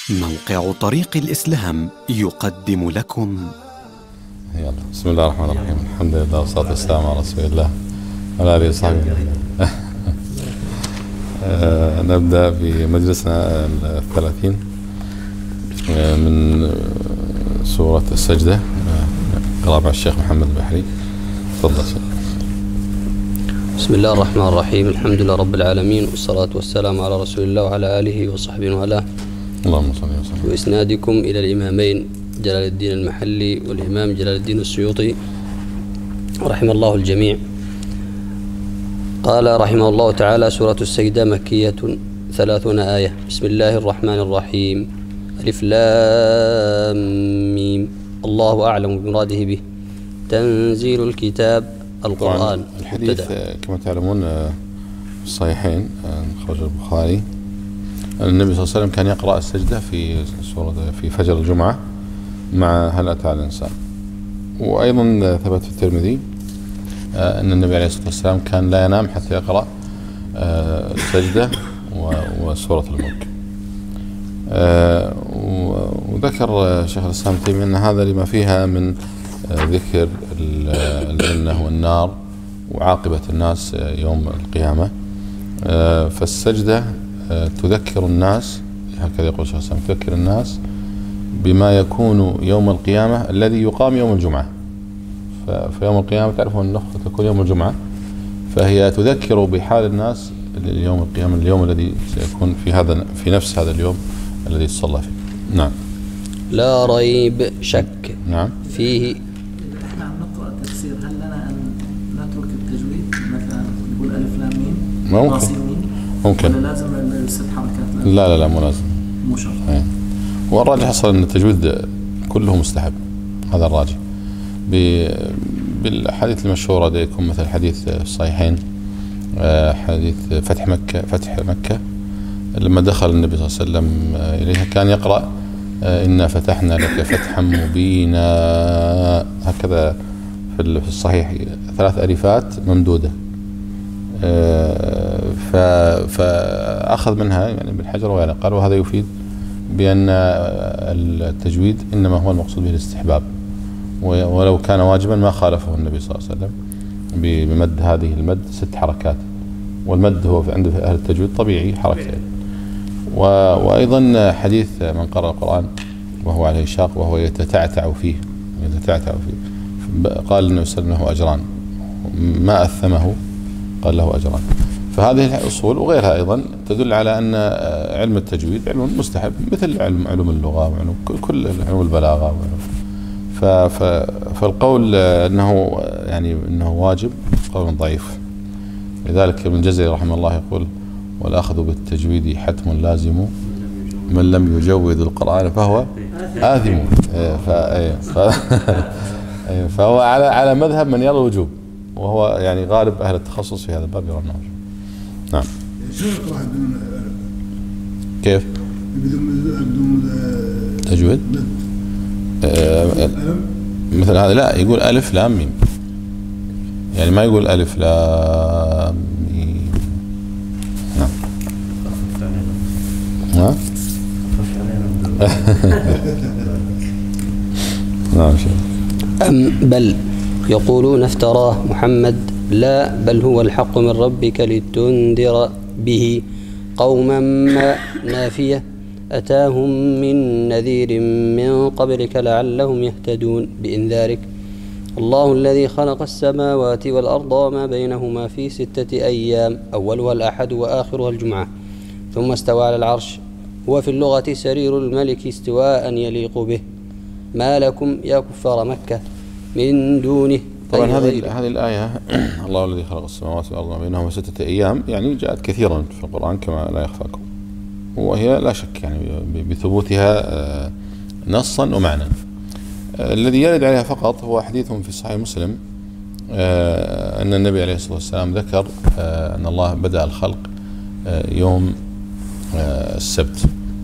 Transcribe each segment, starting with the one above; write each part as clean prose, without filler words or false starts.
موقع طريق الإسلام يقدم لكم. يلا بسم الله الرحمن الرحيم. الحمد لله والصلاة والسلام على رسول الله وعلى آله وصحبه. نبدأ بمجلسنا 30 من سورة السجدة. قراءة مع الشيخ محمد البحري. تفضل. بسم الله الرحمن الرحيم. الحمد لله رب العالمين، والصلاة والسلام على رسول الله وعلى آله وصحبه وآله. اللهم صل وسلم. وإسنادكم إلى الإمامين جلال الدين المحلي والإمام جلال الدين السيوطي رحمه الله الجميع. قال رحمه الله تعالى: سورة السجدة مكية 30 آية. بسم الله الرحمن الرحيم. ألف لام ميم. الله أعلم بمراده به. تنزيل الكتاب القرآن. الحديث كما تعلمون في الصحيحين خرج البخاري أن النبي صلى الله عليه وسلم كان يقرأ السجدة في فجر الجمعة مع هل أتى على الإنسان. وأيضا ثبت في الترمذي أن النبي عليه الصلاة والسلام كان لا ينام حتى يقرأ السجدة وسورة الملك. وذكر شيخ الإسلام ابن تيمية أن هذا لما فيها من ذكر الجنة والنار وعاقبة الناس يوم القيامة. فالسجدة تذكر الناس، هكذا يقول شيخ الإسلام، تذكر الناس بما يكون يوم القيامة الذي يقام يوم الجمعة. فيوم القيامة تعرفون أن النفخة تكون يوم الجمعة، فهي تذكر بحال الناس اليوم القيامة، اليوم الذي سيكون في نفس هذا اليوم الذي تصلى فيه. نعم. لا ريب شك. نعم. فيه. احنا عم نقرأ تفسير، هل لنا أن نترك التجويد مثلا نقول ألف لام ميم؟ ممكن. ولا لازم الست حركات؟ لا مو لازم، مو شرط. والراجح أصلا أن التجويد كله مستحب، هذا الراجح بالحديث المشهورة ديكم، مثل حديث الصحيحين حديث فتح مكة لما دخل النبي صلى الله عليه وسلم إليها كان يقرأ إنا فتحنا لك فتحا مبينا، هكذا في الصحيح 3 ألفات ممدودة. فأخذ منها يعني بالحجر ويعني قال وهذا يفيد بأن التجويد إنما هو المقصود به الاستحباب، ولو كان واجبا ما خالفه النبي صلى الله عليه وسلم بمد هذه المد 6 حركات، والمد هو عند أهل التجويد طبيعي حركتين. وأيضا حديث من قرأ القرآن وهو عليه شاق وهو يتتعتع فيه قال النبي صلى الله عليه وسلم له أجران، ما أثمه قال له أجران. فهذه الأصول وغيرها أيضا تدل على أن علم التجويد علم مستحب، مثل علوم اللغة وعلوم كل علوم البلاغة. فالقول أنه واجب قول ضعيف. لذلك ابن الجزري رحمه الله يقول: والأخذ بالتجويد حتم لازم، من لم يجود القرآن فهو آثم. فهو على مذهب من يرى الوجوب، وهو يعني غالب أهل التخصص في هذا الباب يرى الوجوب. نعم. كيف؟ بدون تجويد؟ مثل هذا لا، يقول ألف لام ميم، يعني ما يقول ألف لام ميم. نعم. ها؟ نعم شيخ. بل يقولون افتراه محمد، لا بل هو الحق من ربك لتنذر به قوما ما نافية أتاهم من نذير من قبلك لعلهم يهتدون بإنذارك. الله الذي خلق السماوات والأرض وما بينهما في 6 أيام أولها الأحد وآخرها الجمعة، ثم استوى على العرش. هو في اللغة سرير الملك استواء يليق به. ما لكم يا كفار مكة من دونه. طبعا هذه الآية الله الذي خلق السماوات والأرض وما بينهما 6 أيام يعني جاءت كثيرا في القرآن كما لا يخفاكم، وهي لا شك يعني بثبوتها نصا ومعنى. الذي يرد عليها فقط هو حديث في صحيح مسلم أن النبي عليه الصلاة والسلام ذكر أن الله بدأ الخلق يوم السبت،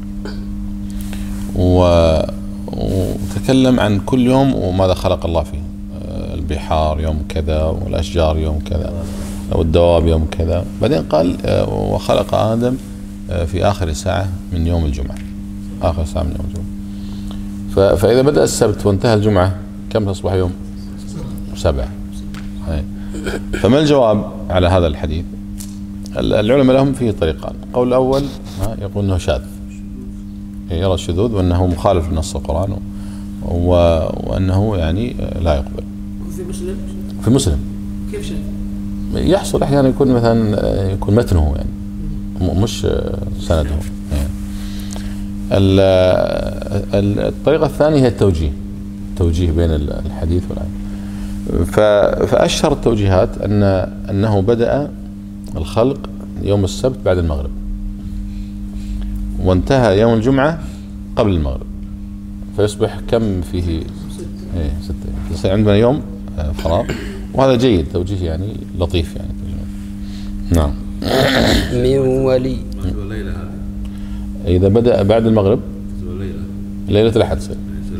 وتكلم عن كل يوم وماذا خلق الله فيه. البحار يوم كذا، والأشجار يوم كذا، والدواب يوم كذا. بعدين قال وخلق آدم في آخر ساعة من يوم الجمعة. آخر ساعة من يوم الجمعة. فإذا بدأ السبت وانتهى الجمعة كم تصبح يوم؟ 7. فما الجواب على هذا الحديث؟ العلماء لهم فيه طريقان. القول الأول يقول أنه شاذ، يرى الشذوذ وأنه مخالف لنص القرآن وأنه يعني لا يقبل. في مسلم؟ في مسلم. كيف شاذ؟ يحصل أحيانا يكون مثلا يكون متنه يعني مش سنده يعني. الطريقة الثانية هي التوجيه بين الحديث والآية. فأشهر التوجيهات أنه بدأ الخلق يوم السبت بعد المغرب وانتهى يوم الجمعة قبل المغرب، فيصبح كم فيه؟ 6. يصير عندنا يوم فراغ، وهذا جيد، توجيه يعني لطيف يعني. نعم. من ولي إذا بدأ بعد المغرب ليلة الأحد تصير،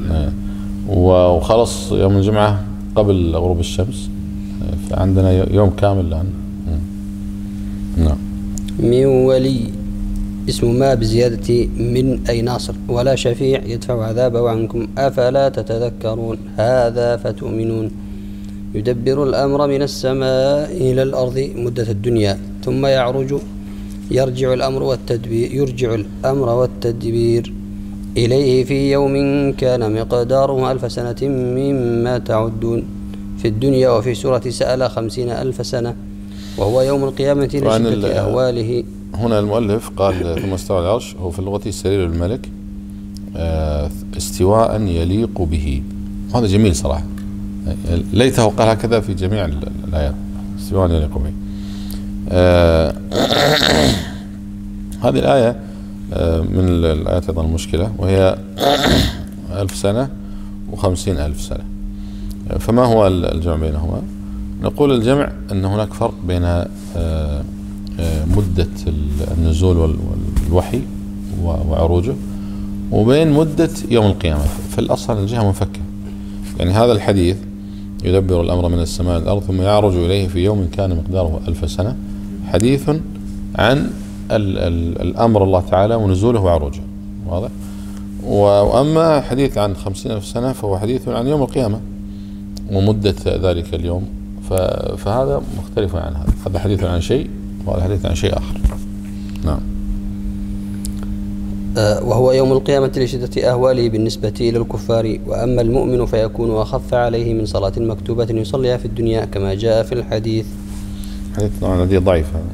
وخلص يوم الجمعة قبل غروب الشمس، فعندنا يوم كامل الآن. نعم. من ولي اسم ما بزيادة من أي ناصر، ولا شفيع يدفع عذابه عنكم أفلا تتذكرون. هذا فتؤمنون. يدبر الأمر من السماء إلى الأرض مدة الدنيا ثم يرجع الأمر والتدبير إليه في يوم كان مقداره 1000 سنة مما تعدون. في الدنيا وفي سورة سأل 50,000 سنة، وهو يوم القيامة لشدة أهواله. هنا المؤلف قال ثم استوى على العرش، هو في اللغة سرير الملك استواء يليق به. هذا جميل صراحة، ليته قال هكذا في جميع الآيات، استواء يليق به. هذه الآية من الآيات أيضا المشكلة، وهي 1000 سنة و50,000 سنة. فما هو الجمع بينهما؟ نقول الجمع أن هناك فرق بين مدة النزول والوحي وعروجه وبين مدة يوم القيامة. في الأصل الجهة منفكة، يعني هذا الحديث يدبر الأمر من السماء إلى الأرض ثم يعرج إليه في يوم كان مقداره 1000 سنة، حديث عن الأمر الله تعالى ونزوله وعروجه، واضح؟ وأما حديث عن 50,000 سنة فهو حديث عن يوم القيامة ومدة ذلك اليوم، فهذا مختلف عن هذا حديث عن شيء وهذا حديث عن شيء آخر. نعم. وهو يوم القيامة لشدة أهواله بالنسبة إلى الكفار. وأما المؤمن فيكون أخف عليه من صلاة مكتوبة يصليها في الدنيا كما جاء في الحديث. حديث طبعا الذي ضعيف هذا.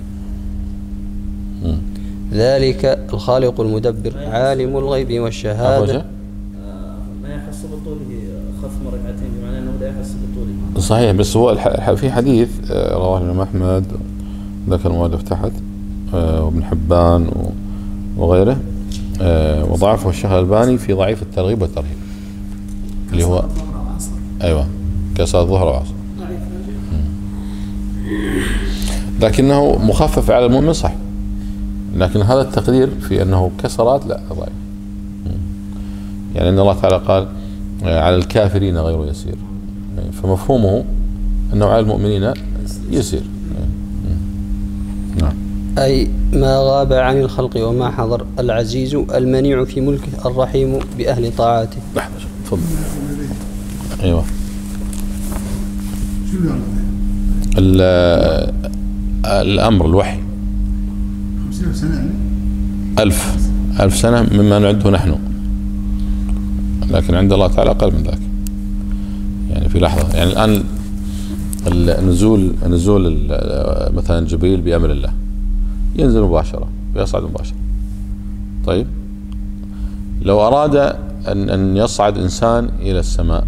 ذلك الخالق المدبر عالم الغيب والشهادة. ما يحس بطوله خف مركعتين، بمعنى أنه لا يحس بطوله. صحيح، بس هو في حديث رواه الإمام أحمد ذكر المؤلف تحت وابن حبان وغيره، وضعفه الشيخ الألباني في ضعيف الترغيب والترهيب، اللي هو أيوة كصلاة الظهر والعصر، لكنه مخفف على المؤمن صح، لكن هذا التقدير في أنه كصلاة لا ضعيف. يعني أن الله تعالى قال على الكافرين غير يسير، فمفهومه أنه على المؤمنين يسير. نعم. أي ما غاب عن الخلق وما حضر، العزيز المنيع في ملكه الرحيم بأهل طاعته. لحظة تفضل. أيوة. الأمر الوحي 50 سنة 1000 سنة مما نعده نحن، لكن عند الله تعالى أقل من ذلك، يعني في لحظة. يعني الآن نزول مثلا جبريل بأمر الله ينزل مباشرة ويصعد مباشرة. طيب لو أراد أن يصعد إنسان إلى السماء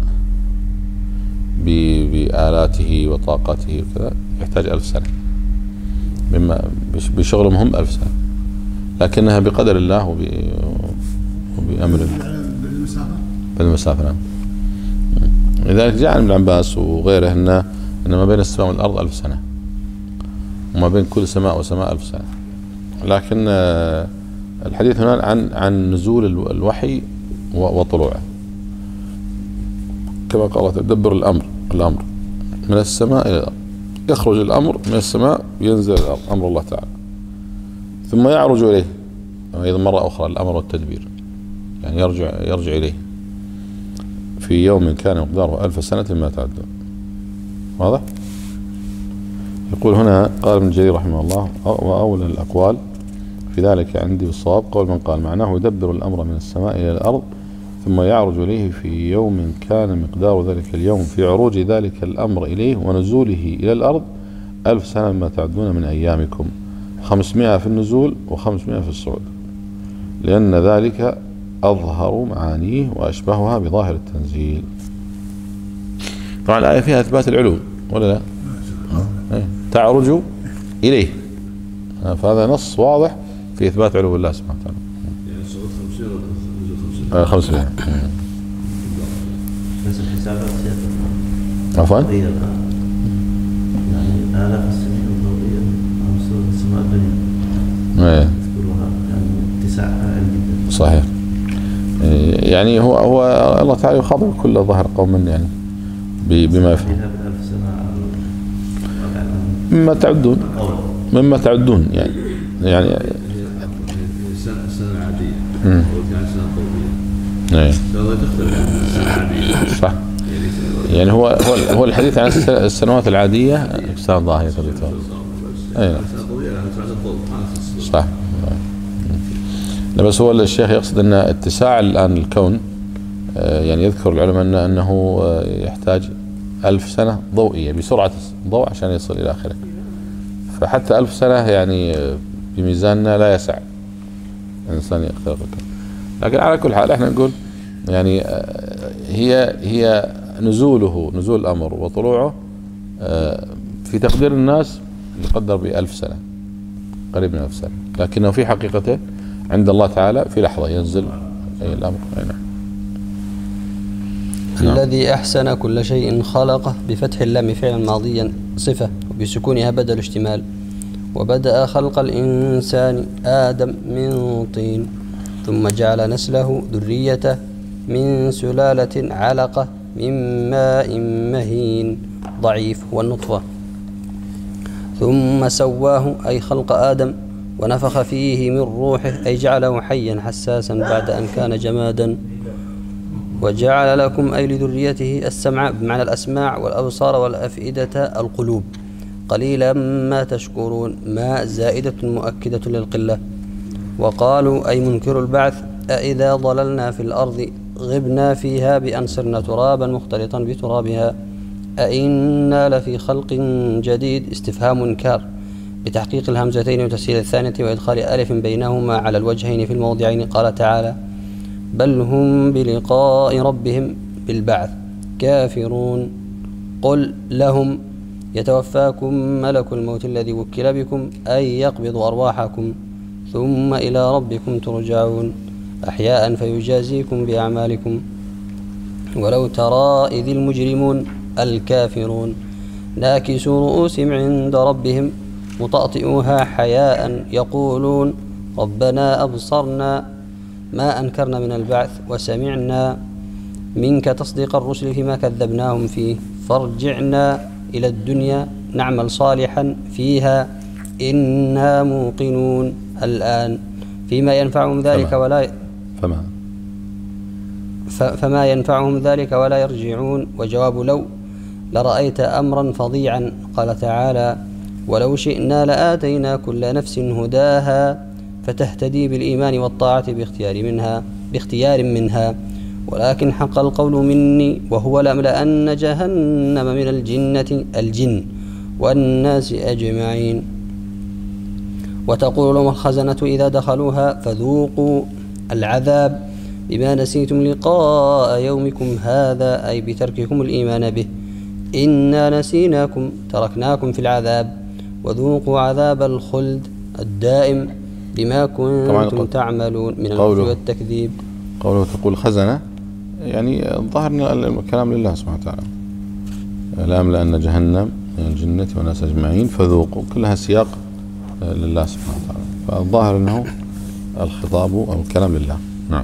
بآلاته وطاقته وكذا يحتاج 1000 سنة، مما بشغلهم هم 1000 سنة، لكنها بقدر الله وبأمر الله بالمسافة. نعم. لذلك جاء عن ابن عباس وغيره أن ما بين السماء والأرض 1000 سنة، وما بين كل سماء وسماء 1000 سنة. لكن الحديث هنا عن نزول الوحي وطلوعه، كما قال تدبر الأمر من السماء إلى الأرض، يخرج الأمر من السماء ينزل الأرض أمر الله تعالى، ثم يعرج إليه أيضا مرة أخرى الأمر والتدبير يعني يرجع إليه في يوم كان مقداره 1000 سنة مما تعدون. واضح؟ يقول هنا قال ابن جرير رحمه الله: وأولى الأقوال في ذلك عندي بالصواب قول من قال معناه يدبر الأمر من السماء إلى الأرض ثم يعرج إليه في يوم كان مقدار ذلك اليوم في عروج ذلك الأمر إليه ونزوله إلى الأرض 1000 سنة مما تعدون من أيامكم، 500 في النزول و500 في الصعود، لأن ذلك أظهر معانيه وأشبهها بظاهر التنزيل. طبعا الآية فيها إثبات العلو ولا لا؟ تعرج إليه، فهذا نص واضح في إثبات علو الله سبحانه وتعالى. يعني الصعود 50 500. بس الحسابات عفوا؟ يعني آلاف السنين الضوئية عن صورة السماء الدنيا تذكرها، يعني اتساعها جدا. صحيح. يعني هو الله تعالى يخاطب كل ظهر قوم يعني بما يفهم مما تعدون يعني السنة العادية وكان سنة ضوئية. لو تختلف السنة العادية. صح. يعني هو الحديث عن السنوات العادية سنة ضاهية الرتاب. أي نعم. صح. لا بس هو الشيخ يقصد أن اتساع الآن الكون، يعني يذكر العلماء أنه يحتاج 1000 سنة ضوئية بسرعة الضوء عشان يصل إلى آخره، فحتى 1000 سنة يعني بميزاننا لا يسع الإنسان يخترق الكون. لكن على كل حال احنا نقول يعني هي نزول الأمر وطلوعه في تقدير الناس يقدر ب1000 سنة، قريب من 1000 سنة، لكنه في حقيقته عند الله تعالى في لحظة ينزل أي الأمر. الذي أحسن كل شيء خلقه بفتح اللام فعلا ماضيا صفة وبسكونها بدل اشتمال. وبدأ خلق الإنسان آدم من طين ثم جعل نسله ذريته من سلالة علقة من ماء مهين ضعيف والنطفة ثم سواه أي خلق آدم ونفخ فيه من روحه أي جعله حيا حساسا بعد أن كان جمادا. وجعل لكم أي لذريته السمع بمعنى الأسماع والأبصار والأفئدة القلوب قليلا ما تشكرون، ما زائدة مؤكدة للقلة. وقالوا أي منكر البعث أإذا ضللنا في الأرض غبنا فيها بأن صرنا ترابا مختلطا بترابها أإنا لفي خلق جديد استفهام إنكار بتحقيق الهمزتين وتسهيل الثانية وإدخال ألف بينهما على الوجهين في الموضعين. قال تعالى بل هم بلقاء ربهم بالبعث كافرون. قل لهم يتوفاكم ملك الموت الذي وكل بكم أي يقبض أرواحكم ثم إلى ربكم ترجعون أحياء فيجازيكم بأعمالكم. ولو ترى إذ المجرمون الكافرون ناكسوا رؤوسهم عند ربهم مطأطئوها حياء يقولون ربنا أبصرنا ما أنكرنا من البعث وسمعنا منك تصديق الرسل فيما كذبناهم فيه فارجعنا إلى الدنيا نعمل صالحا فيها إنا موقنون الآن فيما ينفعهم ذلك فما ينفعهم ذلك ولا يرجعون. وجواب لو لرأيت أمرا فظيعا. قال تعالى ولو شئنا لآتينا كل نفس هداها فتهتدي بالإيمان والطاعة باختيار منها ولكن حق القول مني وهو لأملأن جهنم من الجن والناس أجمعين. وتقول لهم الخزنة إذا دخلوها فذوقوا العذاب بما نسيتم لقاء يومكم هذا أي بترككم الإيمان به إنا نسيناكم تركناكم في العذاب وذوقوا عذاب الخلد الدائم بما كنتم تعملون من الكفر والتكذيب. قوله تقول خزنة يعني ظهرنا الكلام لله سبحانه وتعالى لأملأن جهنم من الجنة والناس أجمعين فذوقوا كلها سياق لله سبحانه وتعالى، فالظاهر أنه الخطاب أو الكلام لله. نعم.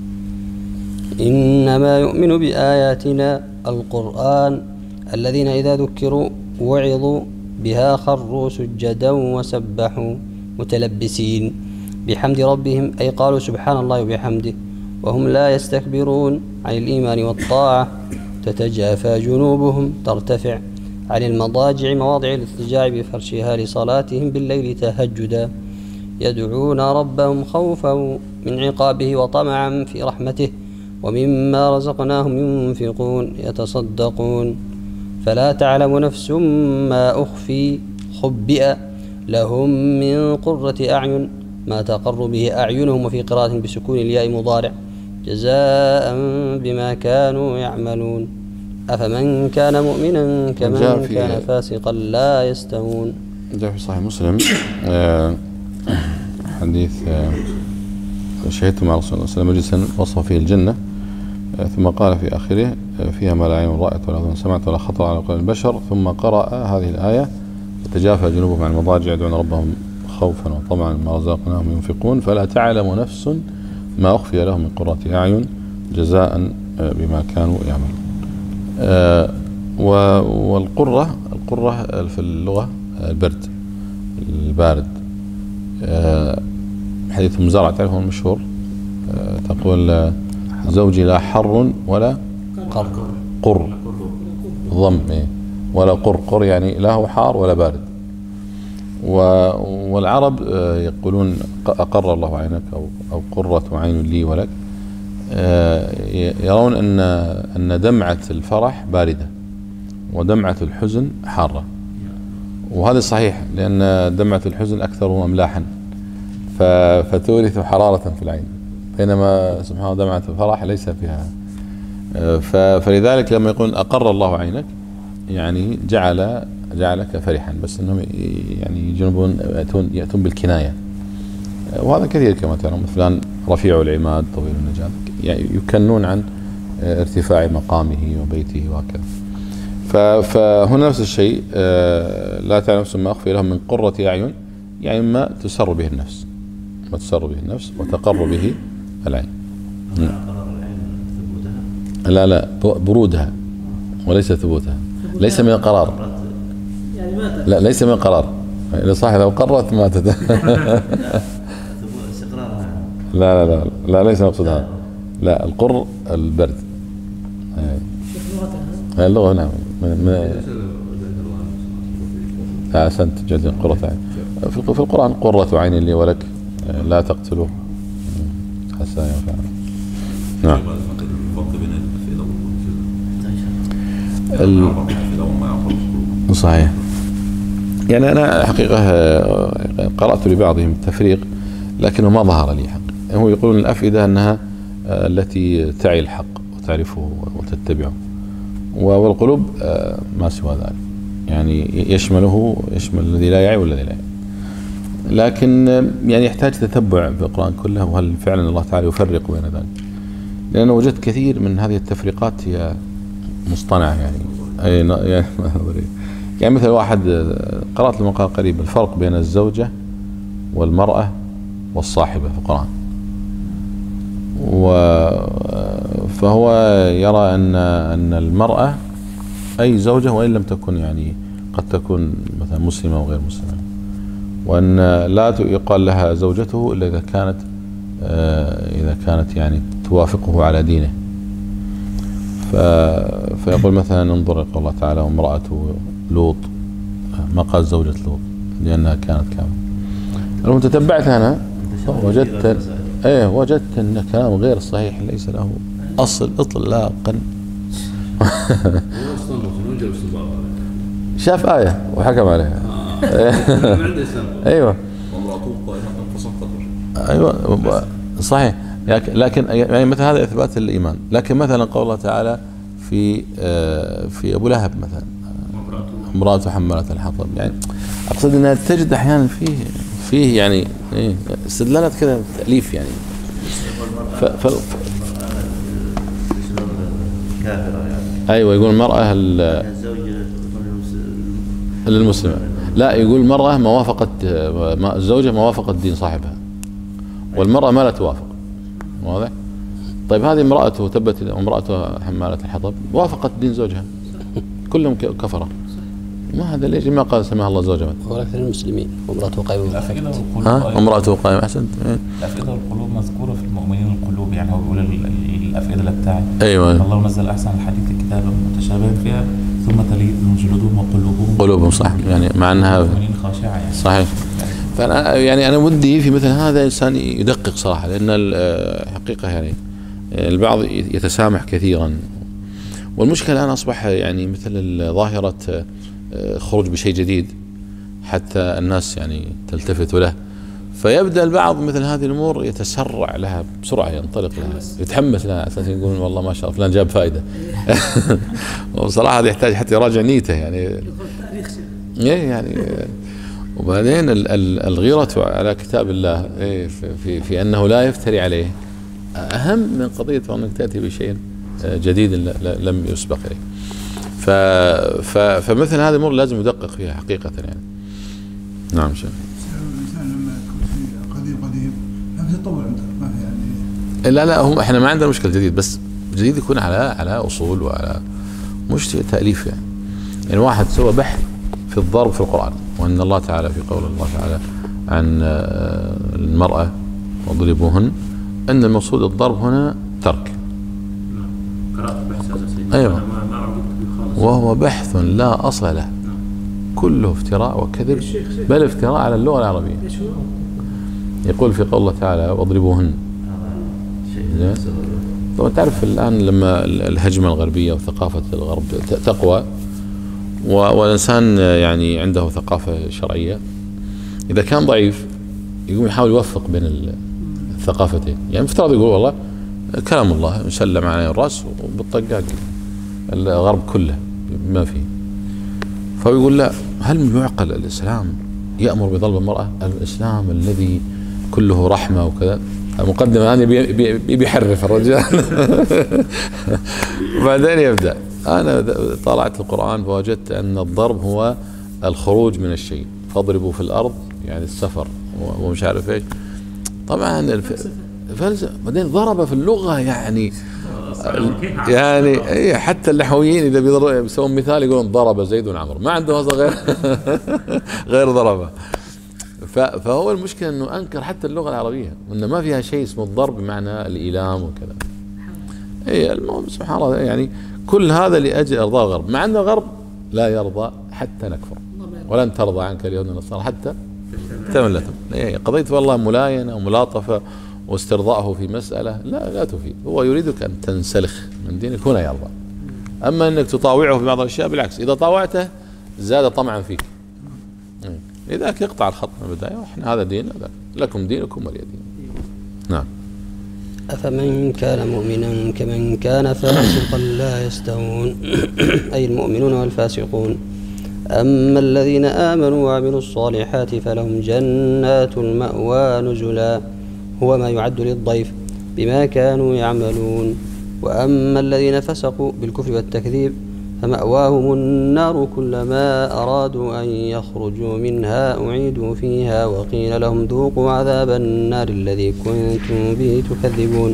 إنما يؤمن بآياتنا القرآن الذين إذا ذكروا وعظوا بها خروا سجدا وسبحوا متلبسين بحمد ربهم أي قالوا سبحان الله وبحمده وهم لا يستكبرون عن الإيمان والطاعة. تتجافى جنوبهم ترتفع عن المضاجع مواضع الاضطجاع بفرشها لصلاتهم بالليل تهجدا. يدعون ربهم خوفا من عقابه وطمعا في رحمته ومما رزقناهم ينفقون. يتصدقون فلا تعلم نفس ما أخفي خبئ لهم من قرة أعين ما تقر به أعينهم، وفي قراءة بسكون الياء مضارع، جزاء بما كانوا يعملون. أفمن كان مؤمنا كمن كان فاسقا لا يستوون. جاء في صحيح مسلم حديث شهدت مع رسول الله صلى الله عليه وسلم مجلسا وصف فيه الجنة ثم قال في آخره فيها ما لا عين رأت ولا أذن سمعت ولا خطر على قلب البشر، ثم قرأ هذه الآية تتجافى جنوبهم عن المضاجع يدعون ربهم خوفا وطمعا مما رزقناهم ينفقون فلا تعلم نفس ما أخفي لهم من قرة أعين جزاء بما كانوا يعملون. والقرة في اللغة البرد البارد. حديث مزارع تعرفون المشهور تقول زوجي لا حر ولا قر ضم ولا قر يعني لا هو حار ولا بارد. والعرب يقولون أقر الله عينك أو قرة عين لي ولك. يرون أن دمعة الفرح باردة ودمعة الحزن حارة، وهذا صحيح لأن دمعة الحزن أكثر أملاحا فتورث حرارة في العين، بينما سبحانه دمعة الفرح ليس فيها. فلذلك لما يقول أقر الله عينك يعني جعلك فرحا، بس أنهم يعني يأتون بالكناية، وهذا كثير كما تعلمون. فلان رفيع العماد طويل النجاد، يعني يكنون عن ارتفاع مقامه وبيته وهكذا. فهنا نفس الشيء، لا تعلم نفس ما أخفي لهم من قرة أعين، يعني ما تسر به النفس وتقر به العين. لا برودها وليس ثبوتها، ليس من القرار، لا ليس من القرار. صح لو قررت ماتت. لا ليس مقصود هذا. لا القر البرد. اللغة نعم أحسنت جدا قرة عين. في القرآن قرة عين لي ولك لا تقتلوه حتى ينفع. نعم. صحيح. يعني أنا حقيقة قرأت لبعضهم التفريق لكنه ما ظهر لي حق. هو يقولون الأفئدة أنها التي تعي الحق وتعرفه وتتبعه، والقلوب ما سوى ذلك، يعني يشمل الذي لا يعي والذي لا يعي. لكن يعني يحتاج تتبع في القرآن كله، وهل فعلا الله تعالى يفرق بين ذلك؟ لأنه وجدت كثير من هذه التفريقات هي مصطنعة، يعني مثل واحد قرأت المقال قريب الفرق بين الزوجة والمرأة والصاحبة في القرآن، فهو يرى أن المرأة أي زوجة وإن لم تكن يعني قد تكون مثلا مسلمة أو غير مسلمة، وأن لا يقال لها زوجته إلا إذا كانت يعني توافقه على دينه. فيقول مثلا انظر قول الله تعالى وامرأته لوط، ما قال زوجة لوط لأنها كانت كاملة. لما تتبعت أنا وجدت أن كلام غير صحيح ليس له أصل إطلاقا. شاف آية وحكم عليها. أيوة صحيح. لكن يعني مثل هذا إثبات الإيمان. لكن مثلا قول الله تعالى في أبو لهب مثلا امرأة حمالة الحطب، يعني أقصد أنها تجد أحيانا فيه يعني استدلالات كذا تأليف يعني. أيوة يقول المرأة للمسلمة، لا يقول المرأة ما وافقت الزوجة ما وافقت دين صاحبها، والمرأة ما لا توافق. واضح؟ طيب هذه امرأته تبت امرأته حمالة الحطب وافقت دين زوجها، كلهم كفرة. ما هذا ليش ما قال سماها الله زوجها؟ هو أكثر المسلمين وامرأته قائمة. امرأته قائمة. أحسنت. الأفئدة والقلوب مذكورة في المؤمنين القلوب يعني هو بيقول الأفئدة اللي بتاعت أيوة الله نزل أحسن الحديث كتابا متشابها فيها ثم تلين جلودهم وقلوبهم صح، يعني مع أنها خاشعة يعني صحيح. فأنا يعني أنا ودي في مثل هذا إنسان يدقق صراحة، لأن الحقيقة يعني البعض يتسامح كثيرا، والمشكلة الآن أصبح يعني مثل ظاهرة خروج بشيء جديد حتى الناس يعني تلتفت له، فيبدأ البعض مثل هذه الأمور يتسرع لها بسرعة، ينطلق لها، يتحمس لها أساسا، يقول والله ما شاء الله فلان جاب فائدة. وصراحة هذا يحتاج حتى يراجع نيته يعني وبعدين الغيرة على كتاب الله في أنه لا يفتري عليه أهم من قضية أنك تأتي بشيء جديد لم يسبق إليه. فمثل هذه الأمور لازم يدقق فيها حقيقة يعني. نعم شيخ. الإنسان لما يكون في قديم ما في تطور عنده، ما في يعني لا هم احنا ما عندنا مشكلة جديد، بس جديد يكون على أصول وعلى مش تأليف يعني واحد سوى بحث في الضرب في القرآن، وأن الله تعالى في قول الله تعالى عن المرأة واضربوهن أن المقصود الضرب هنا ترك. قرأت بحث أساسي. أيوة. ما أعجبت به خالص. وهو بحث لا أصل له، كله افتراء وكذب، بل افتراء على اللغة العربية. يقول في قول الله تعالى واضربوهن. طبعا تعرف الآن لما الهجمة الغربية وثقافة الغرب تقوى والإنسان يعني عنده ثقافة شرعية، إذا كان ضعيف يقوم يحاول يوفق بين الثقافتين. يعني مفترض يقول والله كلام الله مسلم على الرأس وبالطقاق الغرب كله ما فيه، فيقول لا، هل يعقل الإسلام يأمر بضرب المرأة؟ الإسلام الذي كله رحمة وكذا. المقدمة الآن بيحرف الرجال. وبعدين يبدأ أنا طالعت القرآن فوجدت أن الضرب هو الخروج من الشيء، فاضربوا في الأرض يعني السفر ومش عارف إيش. طبعا الفلسفة بعدين ضرب في اللغة يعني حتى النحويين إذا بيسوون مثال يقولون ضرب زيد عمرو، ما عنده غير ضربه. فهو المشكلة أنه أنكر حتى اللغة العربية، وأنه ما فيها شيء اسمه الضرب بمعنى الإيلام وكذا. المهم سبحان الله يعني كل هذا لأجل إرضاء الغرب، مع أن الغرب لا يرضى حتى نكفر، ولن ترضى عنك اليهود والنصارى حتى تملتهم. قضية والله ملاينة وملاطفة واسترضاءه في مسألة لا تفيد. هو يريدك أن تنسلخ من دينك هنا يرضى، أما أنك تطاوعه في بعض الأشياء بالعكس، إذا طاوعته زاد طمعا فيك، لذلك يقطع الخط من البداية. وإحنا هذا دين لكم دينكم ولي دين. نعم. أفمن كان مؤمنا كمن كان فاسقا لا يستوون. أي المؤمنون والفاسقون. أما الذين آمنوا وعملوا الصالحات فلهم جنات المأوى نزلا، هو ما يعد للضيف بما كانوا يعملون. وأما الذين فسقوا بالكفر والتكذيب فمأواهم النار كلما أرادوا أن يخرجوا منها أعيدوا فيها وقيل لهم ذوقوا عذاب النار الذي كنتم به تكذبون.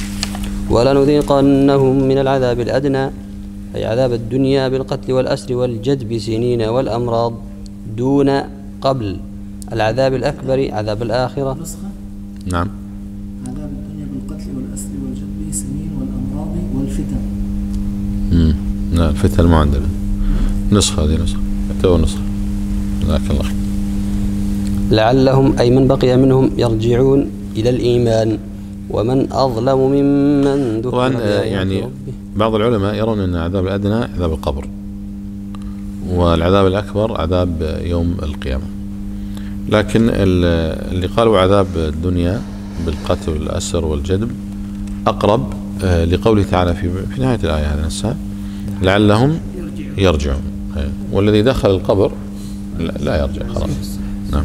ولنذيقنهم من العذاب الأدنى أي عذاب الدنيا بالقتل والأسر والجدب سنين والأمراض دون قبل العذاب الأكبر عذاب الآخرة. نعم. عذاب الدنيا بالقتل والأسر والجدب سنين والأمراض والفتن. لا الفتن ما عندنا نسخة، هذه نسخة تو نسخة. جزاك الله خير. لعلهم أي من بقي منهم يرجعون إلى الإيمان. ومن أظلم ممن ذكر يعني بعض العلماء يرون أن العذاب الأدنى عذاب القبر، والعذاب الأكبر عذاب يوم القيامة. لكن اللي قالوا عذاب الدنيا بالقتل والأسر والجدب أقرب لقوله تعالى في نهاية الآية هذا نفسها لعلهم يرجعون. والذي دخل القبر لا يرجع خلاص. نعم.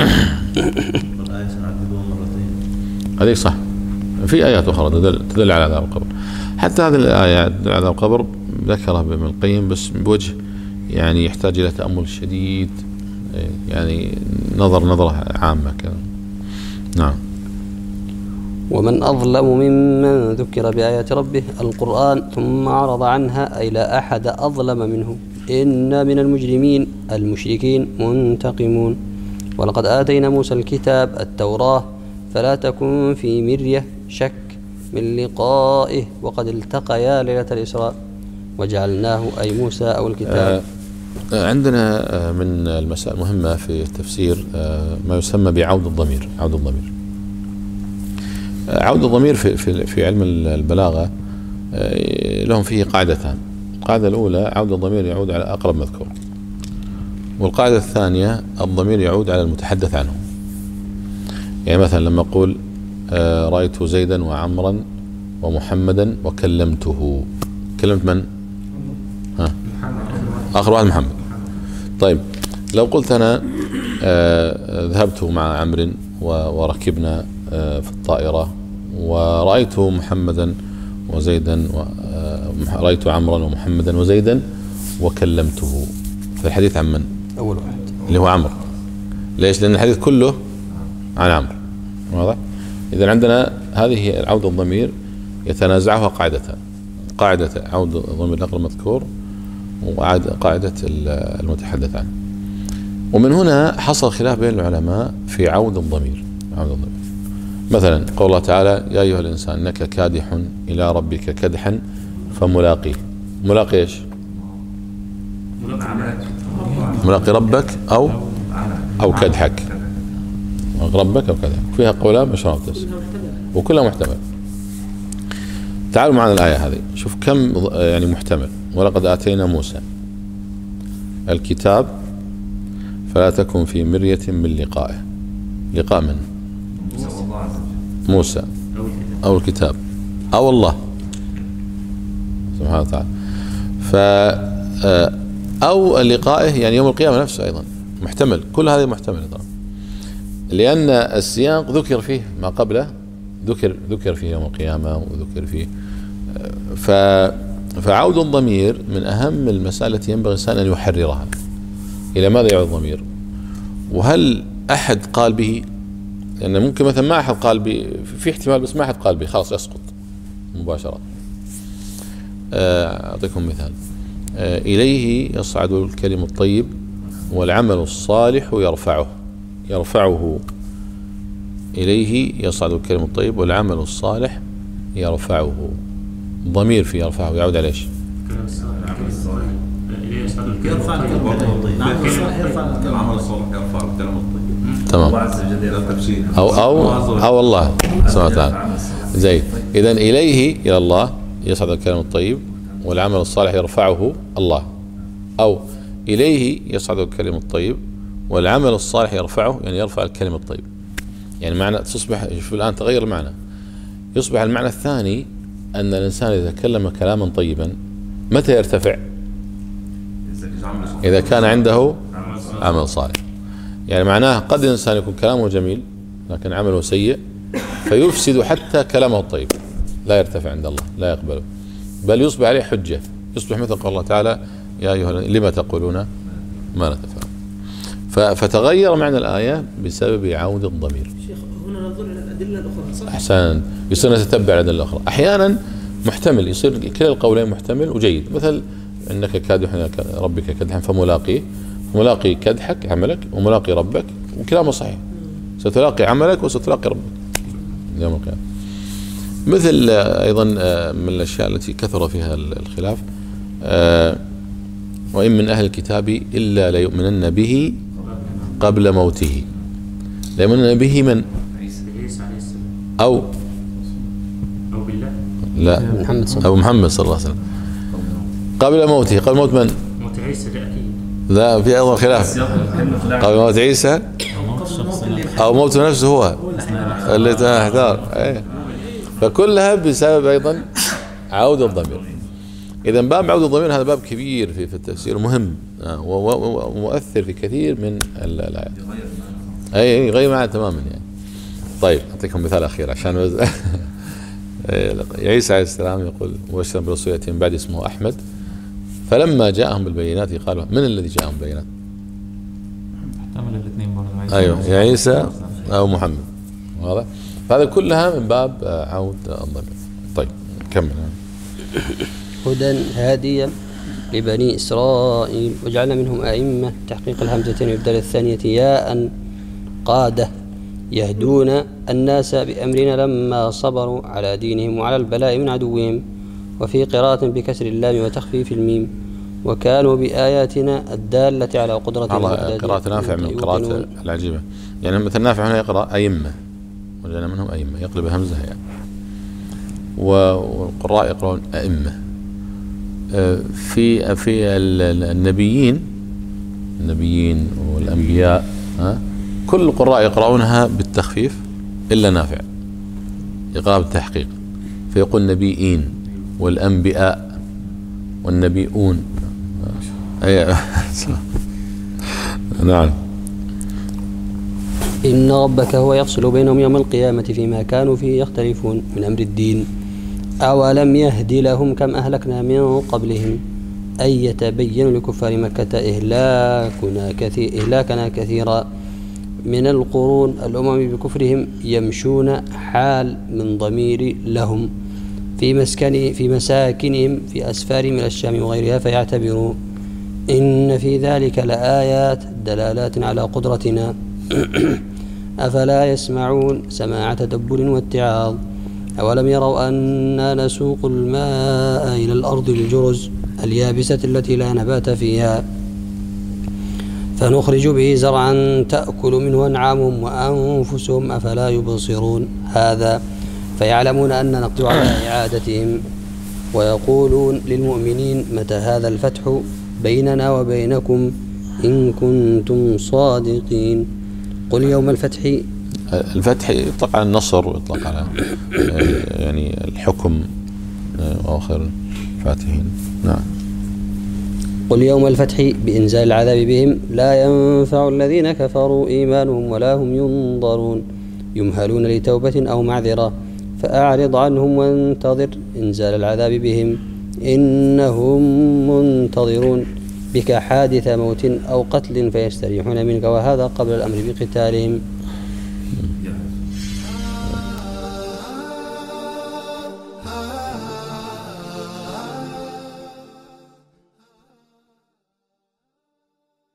هذه صح، في آيات أخرى تدل على عذاب القبر. حتى هذه الآية تدل على عذاب القبر ذكرها ابن القيم بس بوجه يعني يحتاج إلى تأمل شديد، يعني نظرة عامة كذا. نعم. ومن أظلم ممن ذكر بآيات ربه القرآن ثم أعرض عنها أي لا أحد أظلم منه. إنا من المجرمين المشركين منتقمون. ولقد آتينا موسى الكتاب التوراة فلا تكن في مرية شك من لقائه وقد التقيا ليلة الإسراء وجعلناه أي موسى أو الكتاب. عندنا من المسائل المهمة في التفسير ما يسمى بعود الضمير. عود الضمير في علم البلاغة لهم فيه قاعدتان. القاعدة الأولى عود الضمير يعود على أقرب مذكور، والقاعدة الثانية الضمير يعود على المتحدث عنه. يعني مثلا لما أقول رأيت زيدا وعمرا ومحمدا وكلمته، كلمت من؟ آخر واحد محمد. طيب لو قلت أنا ذهبت مع عمرو وركبنا في الطائرة ورأيت محمدا وزيدا رأيت عمرا ومحمدا وزيدا وكلمته، فالحديث عن من؟ أول واحد اللي هو عمرو. ليش؟ لأن الحديث كله عن عمرو. واضح؟ إذا عندنا هذه عودة الضمير يتنازعها قاعدتان: قاعدة عودة الضمير الأقرب المذكور وقاعدة المتحدث عنه. ومن هنا حصل خلاف بين العلماء في عود الضمير. مثلا قول الله تعالى: يا أيها الإنسان إنك كادح إلى ربك كدحا فملاقيه. ملاقي إيش؟ ملاقي ربك أو كدحك. ربك أو كدحك. فيها قولان مشروع وكلها محتمل. تعالوا معنا الآية هذه، شوف كم يعني محتمل. ولقد آتينا موسى الكتاب فلا تكن في مرية من لقائه. لقاء من؟ موسى أو الكتاب أو الله سبحانه وتعالى. أو لقائه يعني يوم القيامة نفسه أيضا محتمل. كل هذه محتمل طبعا، لأن السياق ذكر فيه ما قبله، ذكر فيه يوم القيامة وذكر فيه. فعود الضمير من أهم المسائل التي ينبغي الإنسان أن يحررها. إلى ماذا يعود الضمير؟ وهل أحد قال به؟ لأن ممكن مثلا ما أحد قال به، في احتمال بس ما أحد قال به، خلاص يسقط مباشرة. أعطيكم مثال: إليه يصعد الكلم الطيب والعمل الصالح يرفعه. إليه يصعد الكلم الطيب والعمل الصالح يرفعه. ضمير في يرفعه يعود على ايش؟ يرفع العمل الصالح يرفع الكلام الطيب. تمام. أو الله سبحانه وتعالى. زين. إذن إليه إلى الله يصعد الكلام الطيب والعمل الصالح يرفعه الله، أو إليه يصعد الكلم الطيب والعمل الصالح يرفعه، يعني يرفع الكلم الطيب. يعني معنى تصبح، شوف الآن تغير المعنى، يصبح المعنى الثاني أن الإنسان إذا تكلم كلاما طيبا متى يرتفع؟ إذا كان عنده عمل صالح. يعني معناه قد الإنسان يكون كلامه جميل لكن عمله سيء فيفسد حتى كلامه الطيب، لا يرتفع عند الله، لا يقبله، بل يصبح عليه حجة، يصبح مثل قول الله تعالى: يا أيها لما تقولون ما لا تفعلون. فتغير معنى الآية بسبب عودة الضمير. شيخ هنا ننظر إلى الأدلة الأخرى صح؟ أحسن. يصير نتتبع الأدلة الأخرى. أحيانا محتمل، يصير كلا القولين محتمل وجيد. مثل إنك كادح إلى ربك كدحا فملاقيه، ملاقي كدحك عملك وملاقي ربك، وكلامه صحيح، ستلاقي عملك وستلاقي ربك يوم القيامة. مثل أيضا من الأشياء التي كثر فيها الخلاف: وإن من أهل الكتاب إلا ليؤمنن به قبل موته. ليؤمنن به من؟ أو بالله؟ لا، أو محمد صلى الله عليه وسلم قبل موته. قبل موت من؟ موت عيسى أكيد. لا، في أيضا خلاف. قبل موت عيسى أو موت نفسه هو اللي تحتار. فكلها بسبب أيضا عودة الضمير. إذا باب عودة الضمير هذا باب كبير في التفسير، مهم ومؤثر في كثير من الآيات. أي يغير معنا تماما يعني. طيب أعطيكم مثال أخير عشان عيسى عليه السلام يقول: مبشرا برسول يأتي من بعد اسمه أحمد، فلما جاءهم بالبينات قالوا: من الذي جاءهم بالبينات؟ احتمل الاثنين برضه. أيوه، يا عيسى أو محمد. واضح؟ هذا كلها من باب عود الضمير. طيب كمل. هدى هاديا لبني إسرائيل وجعلنا منهم أئمة، تحقيق الهمزتين وإبدال الثانية ياء قادة يهدون الناس بأمرنا لما صبروا على دينهم وعلى البلاء من عدوهم. وفي قراءة بكسر اللام وتخفيف الميم وكانوا بآياتنا الدالة على قدرتنا. الله قراءة نافع من القراءات العجيبة. يعني مثل نافع هنا يقرأ أئمة وجعلنا منهم أئمة يقلب همزة يعني، والقراء يقرؤون أئمة. في النبيين والأنبياء كل القراء يقرؤونها بالتخفيف إلا نافع يقرأ بالتحقيق، فيقول نبيين والأنبياء والنبيون. نعم. إن ربك هو يفصل بينهم يوم القيامة فيما كانوا فيه يختلفون من أمر الدين. أولم يهد لهم كم أهلكنا من قبلهم أن يتبين لكفار مكة إهلاكنا كثيرا من القرون الأمم بكفرهم يمشون حال من ضمير لهم في مساكنهم في أسفار من الشام وغيرها فيعتبروا إن في ذلك لآيات دلالات على قدرتنا أفلا يسمعون سماع تدبر واتعاظ. أولم يروا أنا نسوق الماء إلى الأرض الجرز اليابسة التي لا نبات فيها فنخرج به زرعا تأكل منه أنعامهم وأنفسهم أفلا يبصرون. هذا فيعلمون أن نقدر على إعادتهم ويقولون للمؤمنين متى هذا الفتح بيننا وبينكم إن كنتم صادقين. قل يوم الفتح يطلق على النصر ويطلق على يعني الحكم آخر الفاتحين. نعم. قل يوم الفتح بإنزال العذاب بهم لا ينفع الذين كفروا إيمانهم ولا هم ينظرون يمهلون لتوبة أو معذرة فأعرض عنهم وانتظر إنزال العذاب بهم إنهم منتظرون بك حادث موت أو قتل فيستريحون منك وهذا قبل الأمر بقتالهم.